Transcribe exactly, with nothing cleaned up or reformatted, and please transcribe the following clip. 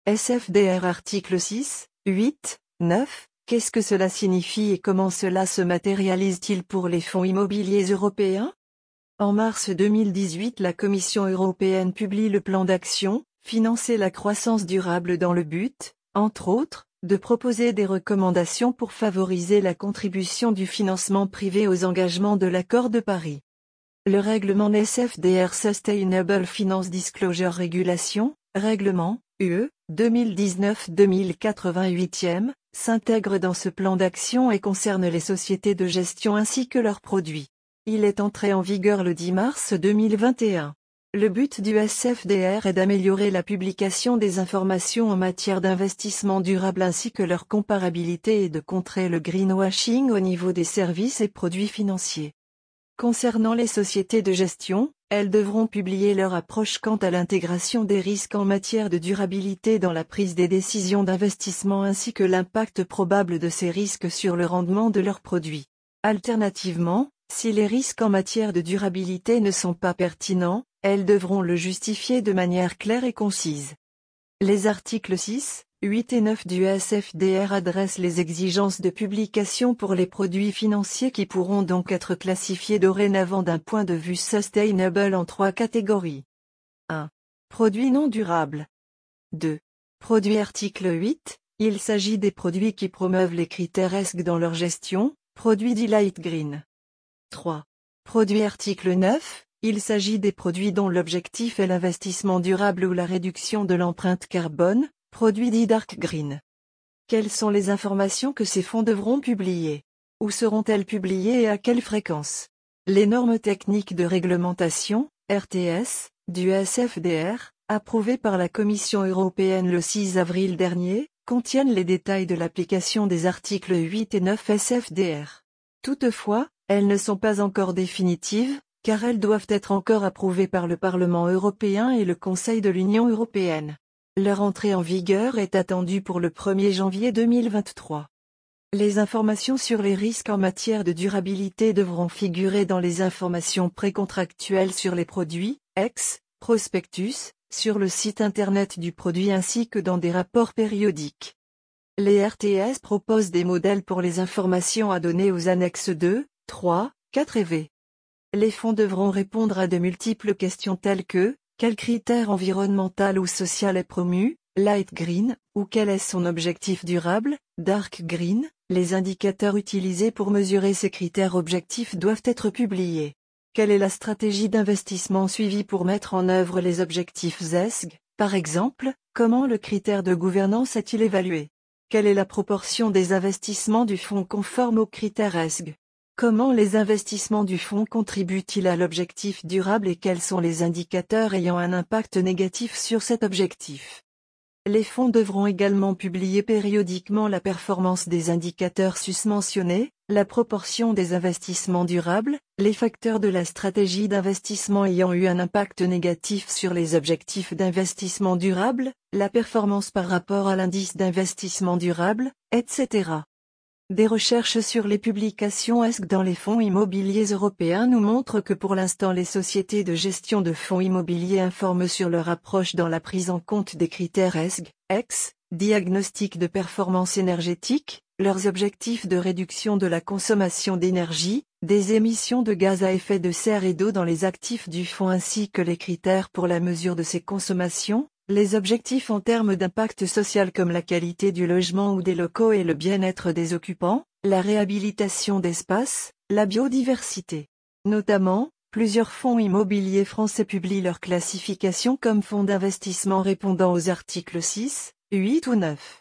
S F D R article six, huit, neuf, qu'est-ce que cela signifie et comment cela se matérialise-t-il pour les fonds immobiliers européens? En mars deux mille dix-huit, la Commission européenne publie le plan d'action, Financer la croissance durable dans le but, entre autres, de proposer des recommandations pour favoriser la contribution du financement privé aux engagements de l'accord de Paris. Le règlement S F D R Sustainable Finance Disclosure Regulation, règlement, U E, deux mille dix-neuf deux mille quatre-vingt-huit, s'intègre dans ce plan d'action et concerne les sociétés de gestion ainsi que leurs produits. Il est entré en vigueur le dix mars deux mille vingt et un. Le but du S F D R est d'améliorer la publication des informations en matière d'investissement durable ainsi que leur comparabilité et de contrer le greenwashing au niveau des services et produits financiers. Concernant les sociétés de gestion, elles devront publier leur approche quant à l'intégration des risques en matière de durabilité dans la prise des décisions d'investissement ainsi que l'impact probable de ces risques sur le rendement de leurs produits. Alternativement, si les risques en matière de durabilité ne sont pas pertinents, elles devront le justifier de manière claire et concise. Les articles six, huit et neuf du S F D R adressent les exigences de publication pour les produits financiers qui pourront donc être classifiés dorénavant d'un point de vue sustainable en trois catégories. un. Produits non durables. deux. Produits article huit, il s'agit des produits qui promeuvent les critères E S G dans leur gestion, produits dits light green. trois. Produits article neuf, il s'agit des produits dont l'objectif est l'investissement durable ou la réduction de l'empreinte carbone, produits dits dark green. Quelles sont les informations que ces fonds devront publier? Où seront-elles publiées et à quelle fréquence? Les normes techniques de réglementation, R T S, du S F D R, approuvées par la Commission européenne le six avril dernier, contiennent les détails de l'application des articles huit et neuf S F D R. Toutefois, elles ne sont pas encore définitives, car elles doivent être encore approuvées par le Parlement européen et le Conseil de l'Union européenne. Leur entrée en vigueur est attendue pour le premier janvier deux mille vingt-trois. Les informations sur les risques en matière de durabilité devront figurer dans les informations précontractuelles sur les produits, ex, prospectus, sur le site internet du produit ainsi que dans des rapports périodiques. Les R T S proposent des modèles pour les informations à donner aux annexes deux, trois, quatre et V. Les fonds devront répondre à de multiples questions telles que, quel critère environnemental ou social est promu, light green, ou quel est son objectif durable, dark green, les indicateurs utilisés pour mesurer ces critères objectifs doivent être publiés. Quelle est la stratégie d'investissement suivie pour mettre en œuvre les objectifs E S G, par exemple, comment le critère de gouvernance est-il évalué? Quelle est la proportion des investissements du fonds conformes aux critères E S G? Comment les investissements du fonds contribuent-ils à l'objectif durable et quels sont les indicateurs ayant un impact négatif sur cet objectif? Les fonds devront également publier périodiquement la performance des indicateurs susmentionnés, la proportion des investissements durables, les facteurs de la stratégie d'investissement ayant eu un impact négatif sur les objectifs d'investissement durable, la performance par rapport à l'indice d'investissement durable, et cetera. Des recherches sur les publications E S G dans les fonds immobiliers européens nous montrent que pour l'instant les sociétés de gestion de fonds immobiliers informent sur leur approche dans la prise en compte des critères E S G, ex, diagnostic de performance énergétique, leurs objectifs de réduction de la consommation d'énergie, des émissions de gaz à effet de serre et d'eau dans les actifs du fonds ainsi que les critères pour la mesure de ces consommations, les objectifs en termes d'impact social comme la qualité du logement ou des locaux et le bien-être des occupants, la réhabilitation d'espaces, la biodiversité. Notamment, plusieurs fonds immobiliers français publient leur classification comme fonds d'investissement répondant aux articles six, huit ou neuf.